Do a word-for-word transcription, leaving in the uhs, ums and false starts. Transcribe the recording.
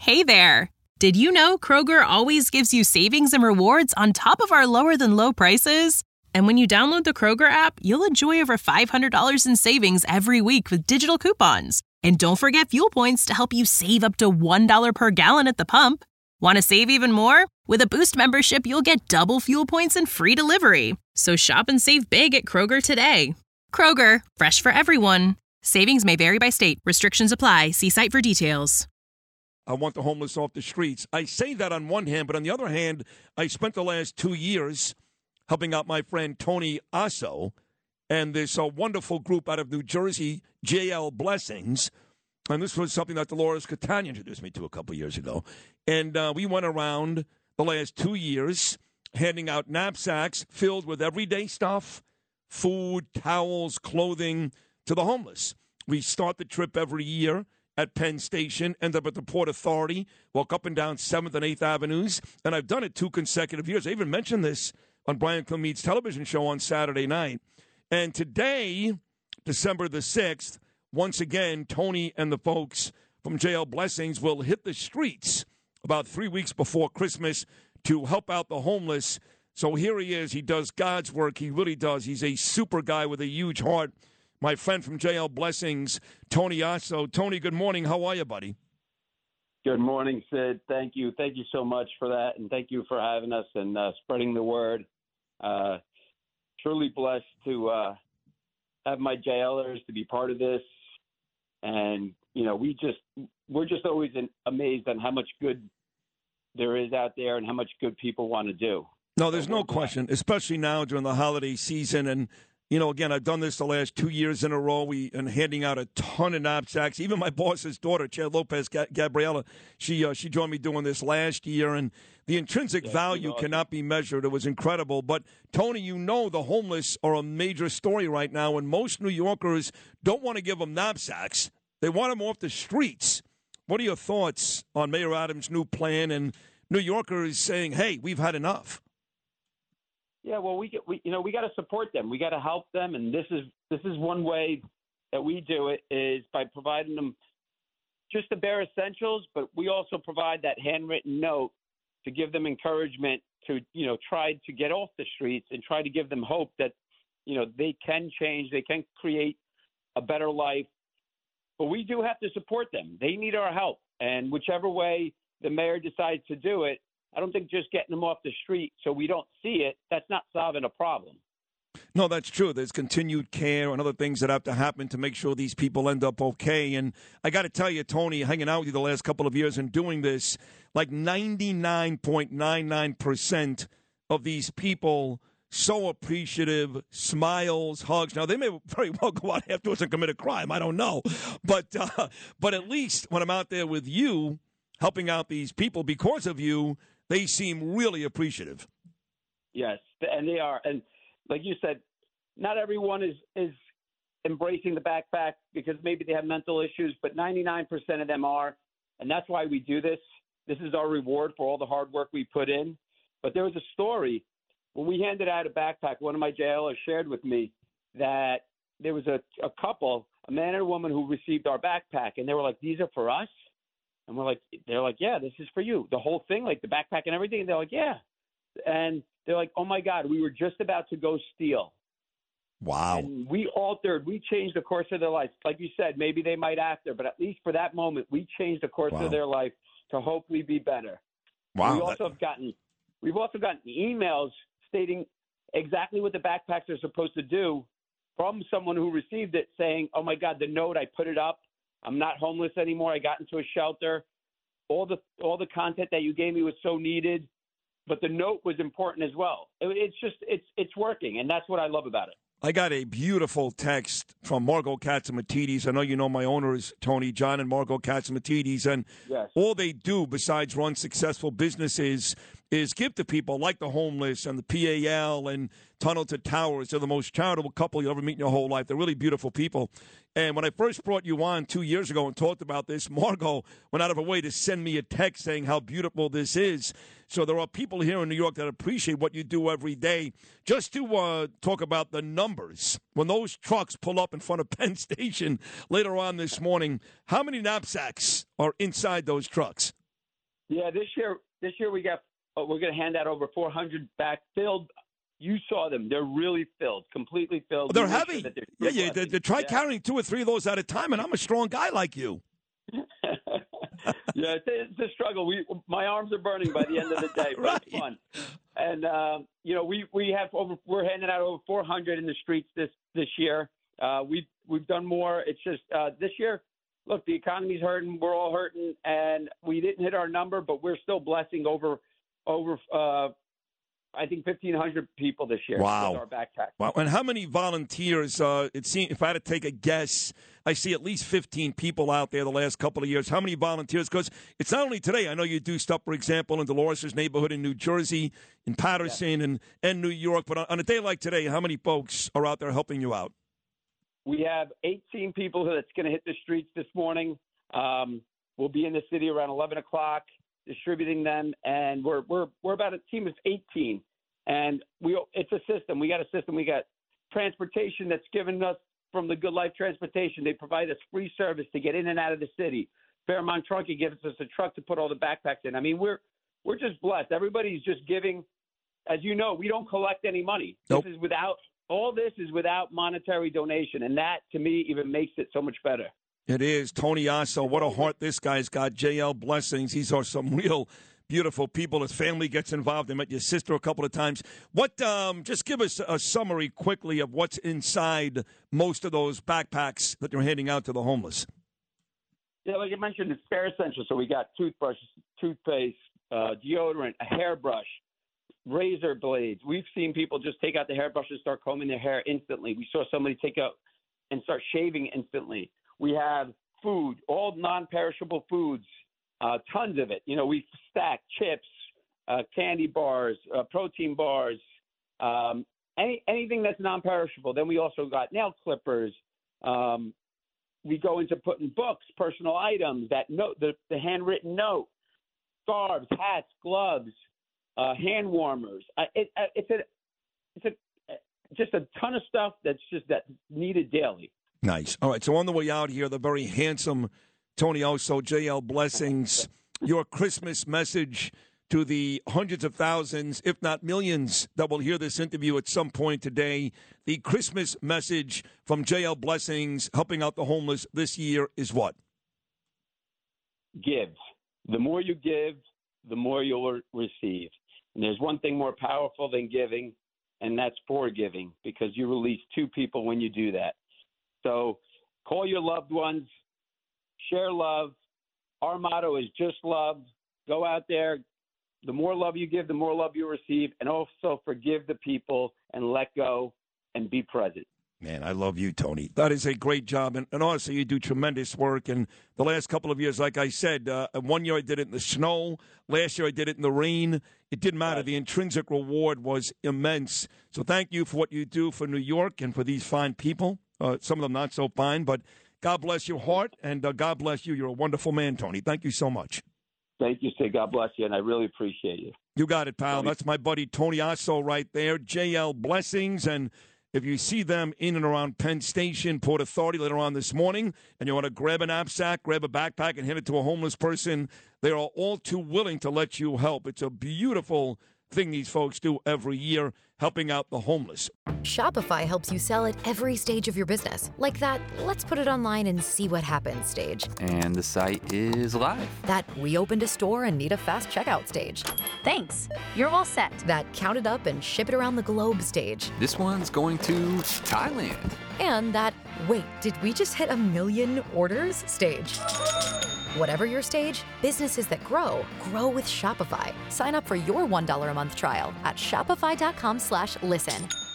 Hey there! Did you know Kroger always gives you savings and rewards on top of our lower-than-low prices? And when you download the Kroger app, you'll enjoy over five hundred dollars in savings every week with digital coupons. And don't forget fuel points to help you save up to one dollar per gallon at the pump. Want to save even more? With a Boost membership, you'll get double fuel points and free delivery. So shop and save big at Kroger today. Kroger, fresh for everyone. Savings may vary by state. Restrictions apply. See site for details. I want the homeless off the streets. I say that on one hand, but on the other hand, I spent the last two years helping out my friend Tony Asso and this uh, wonderful group out of New Jersey, J L Blessings. And this was something that Dolores Catania introduced me to a couple years ago. And uh, we went around the last two years handing out knapsacks filled with everyday stuff, food, towels, clothing to the homeless. We start the trip every year at Penn Station, end up at the Port Authority, walk up and down seventh and eighth Avenues, and I've done it two consecutive years. I even mentioned this on Brian Kilmeade's television show on Saturday night. And today, December the sixth, once again, Tony and the folks from J L Blessings will hit the streets about three weeks before Christmas to help out the homeless. So here he is. He does God's work. He really does. He's a super guy with a huge heart. My friend from J L Blessings, Tony Asso. Tony, good morning. How are you, buddy? Good morning, Sid. Thank you. Thank you so much for that, and thank you for having us and uh, spreading the word. Uh, truly blessed to uh, have my JLers to be part of this. And, you know, we just, we're just always in, amazed on how much good there is out there and how much good people want to do. No, there's no question, especially now during the holiday season. And, you know, again, I've done this the last two years in a row. We and handing out a ton of knapsacks. Even my boss's daughter, Chad Lopez, Gabriella, she uh, she joined me doing this last year. And the intrinsic yeah, value awesome. cannot be measured. It was incredible. But, Tony, you know the homeless are a major story right now, and most New Yorkers don't want to give them knapsacks. They want them off the streets. What are your thoughts on Mayor Adams' new plan and New Yorkers saying, hey, we've had enough? Yeah, well, we, we you know we got to support them. We got to help them, and this is this is one way that we do it is by providing them just the bare essentials, but we also provide that handwritten note to give them encouragement to you know try to get off the streets and try to give them hope that you know they can change, they can create a better life. But we do have to support them. They need our help, and whichever way the mayor decides to do it, I don't think just getting them off the street so we don't see it, that's not solving a problem. No, that's true. There's continued care and other things that have to happen to make sure these people end up okay. And I got to tell you, Tony, hanging out with you the last couple of years and doing this, like ninety-nine point nine nine percent of these people so appreciative, smiles, hugs. Now, they may very well go out afterwards and commit a crime. I don't know. But, uh, but at least when I'm out there with you, helping out these people because of you, they seem really appreciative. Yes, and they are. And like you said, not everyone is, is embracing the backpack because maybe they have mental issues, but ninety-nine percent of them are. And that's why we do this. This is our reward for all the hard work we put in. But there was a story when we handed out a backpack. One of my jailers shared with me that there was a, a couple, a man and a woman, who received our backpack, and they were like, "These are for us?" And we're like, they're like, "Yeah, this is for you." The whole thing, like the backpack and everything. And they're like, "Yeah." And they're like, "Oh my God, we were just about to go steal." Wow. And we altered, we changed the course of their life. Like you said, maybe they might after, but at least for that moment, we changed the course wow. of their life to hopefully be better. Wow. We also have gotten, we've also gotten emails stating exactly what the backpacks are supposed to do from someone who received it, saying, "Oh my God, the note, I put it up. I'm not homeless anymore. I got into a shelter. All the all the content that you gave me was so needed, but the note was important as well." It, it's just it's it's working, and that's what I love about it. I got a beautiful text from Margot Katzimatidis. I know you know my owners, Tony, John and Margot Katzimatidis, and yes. all they do besides run successful businesses is give to people like the homeless and the P A L and Tunnel to Towers. They're the most charitable couple you'll ever meet in your whole life. They're really beautiful people. And when I first brought you on two years ago and talked about this, Margot went out of her way to send me a text saying how beautiful this is. So there are people here in New York that appreciate what you do every day. Just to uh, talk about the numbers, when those trucks pull up in front of Penn Station later on this morning, how many knapsacks are inside those trucks? Yeah, this year, this year we got. Uh, we're going to hand out over four hundred back filled. You saw them; they're really filled, completely filled. They're heavy. Sure they're yeah, yeah. They, they try yeah. carrying two or three of those at a time, and I'm a strong guy like you. Yeah, it's, it's a struggle. We, my arms are burning by the end of the day, but right. it's fun. And uh, you know, we we have over. We're handing out over four hundred in the streets this this year. Uh, we've we've done more. It's just uh, this year. Look, the economy's hurting. We're all hurting, and we didn't hit our number, but we're still blessing over over. Uh, I think fifteen hundred people this year. Wow. With our backpack. Wow. And how many volunteers? Uh, it seems, if I had to take a guess, I see at least fifteen people out there the last couple of years. How many volunteers? Because it's not only today. I know you do stuff, for example, in Dolores' neighborhood in New Jersey, in Patterson, yeah. and, and New York. But on, on a day like today, how many folks are out there helping you out? We have eighteen people that's going to hit the streets this morning. Um, we'll be in the city around eleven o'clock, distributing them, and we're we're we're about a team of eighteen. And we it's a system. We got a system. We got transportation that's given us from the Good Life Transportation. They provide us free service to get in and out of the city. Fairmont Trunking gives us a truck to put all the backpacks in. I mean, we're we're just blessed. Everybody's just giving. As you know, we don't collect any money. Nope. This is without. All this is without monetary donation, and that, to me, even makes it so much better. It is. Tony Asso, what a heart this guy's got. J L Blessings. These are some real beautiful people. His family gets involved. I met your sister a couple of times. What? Um, just give us a summary quickly of what's inside most of those backpacks that you're handing out to the homeless. Yeah, like I mentioned, it's bare essentials. So we got toothbrushes, toothpaste, uh, deodorant, a hairbrush, razor blades. We've seen people just take out the hairbrush and start combing their hair instantly. We saw somebody take out and start shaving instantly. We have food, all non-perishable foods, uh, tons of it. You know, we stack chips, uh, candy bars, uh, protein bars, um, any anything that's non-perishable. Then we also got nail clippers. Um, we go into putting books, personal items, that note, the, the handwritten note, scarves, hats, gloves. Uh, hand warmers. Uh, it, uh, it's a, it's a, uh, just a ton of stuff that's just that needed daily. Nice. All right. So on the way out here, the very handsome Tony Asso, J L Blessings. Your Christmas message to the hundreds of thousands, if not millions, that will hear this interview at some point today. The Christmas message from J L Blessings, helping out the homeless this year, is what? Give. The more you give, the more you'll receive. And there's one thing more powerful than giving, and that's forgiving, because you release two people when you do that. So call your loved ones, share love. Our motto is just love. Go out there. The more love you give, the more love you receive, and also forgive the people and let go and be present. Man, I love you, Tony. That is a great job. And, and honestly, you do tremendous work. And the last couple of years, like I said, uh, one year I did it in the snow. Last year I did it in the rain. It didn't matter. The intrinsic reward was immense. So thank you for what you do for New York and for these fine people. Uh, some of them not so fine, but God bless your heart, and uh, God bless you. You're a wonderful man, Tony. Thank you so much. Thank you, sir. God bless you, and I really appreciate you. You got it, pal. That's my buddy Tony Asso right there. J L Blessings. And if you see them in and around Penn Station, Port Authority later on this morning, and you want to grab a knapsack, grab a backpack, and hand it to a homeless person, they are all too willing to let you help. It's a beautiful thing these folks do every year, helping out the homeless. Shopify helps you sell at every stage of your business. Like that, let's put it online and see what happens stage. And the site is live. That we opened a store and need a fast checkout stage. Thanks. You're all set. That count it up and ship it around the globe stage. This one's going to Thailand. And that, wait, did we just hit a million orders stage? Whatever your stage, businesses that grow, grow with Shopify. Sign up for your one dollar a month trial at shopify.com slash listen.